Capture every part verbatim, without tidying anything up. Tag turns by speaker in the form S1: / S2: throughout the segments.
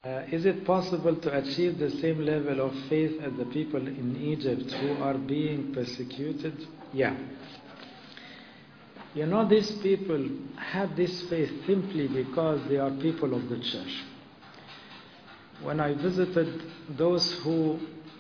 S1: Uh, is it possible to achieve the same level of faith as the people in Egypt who are being persecuted? Yeah. You know, these people have this faith simply because they are people of the church. When I visited those who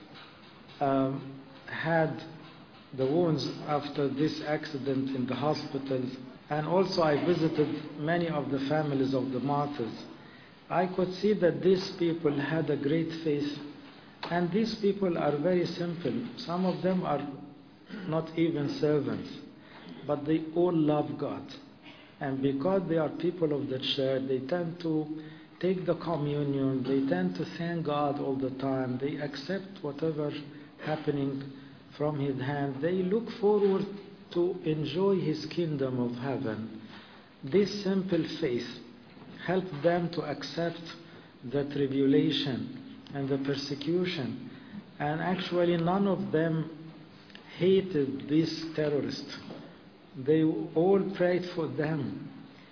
S1: um, had the wounds after this accident in the hospitals, and also I visited many of the families of the martyrs, I could see that these people had a great faith, and these people are very simple. Some of them are not even servants, but they all love God. And because they are people of the church, they tend to take the communion, they tend to thank God all the time, they accept whatever happening from His hand, they look forward to enjoy His kingdom of heaven. This simple faith helped them to accept the tribulation and the persecution. And actually none of them hated these terrorists. They all prayed for them.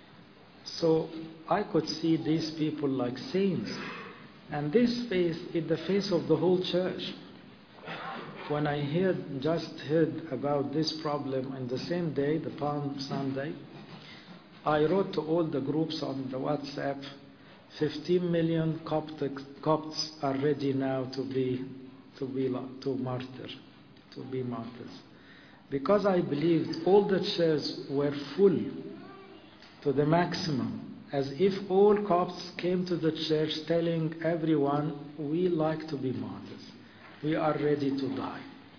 S1: So I could see these people like saints. And this faith is the faith of the whole church. When I heard, just heard about this problem on the same day, the Palm Sunday, I wrote to all the groups on the WhatsApp, fifteen million Coptic, Copts are ready now to be to be to martyr, to be martyrs, because I believed all the churches were full to the maximum, as if all Copts came to the church telling everyone, we like to be martyrs, we are ready to die.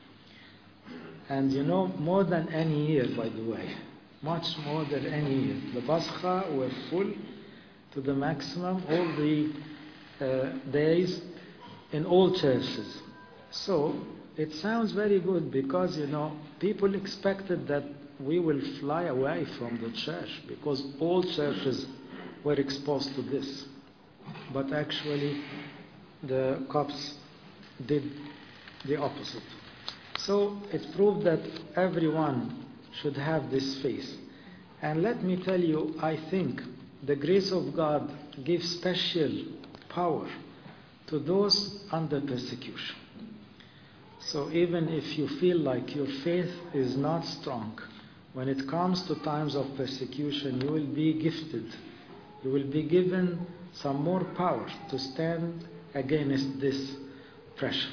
S1: And you know, more than any year, by the way, much more than any year. The Pascha were full to the maximum all the uh, days in all churches. So it sounds very good because, you know, people expected that we will fly away from the church because all churches were exposed to this. But actually the Copts did the opposite. So it proved that everyone should have this faith. And let me tell you, I think the grace of God gives special power to those under persecution. So even if you feel like your faith is not strong, when it comes to times of persecution, you will be gifted. You will be given some more power to stand against this pressure.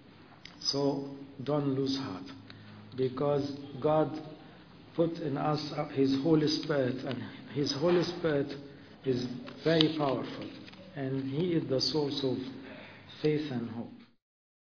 S1: So don't lose heart, because God put in us His Holy Spirit, and His Holy Spirit is very powerful, and He is the source of faith and hope.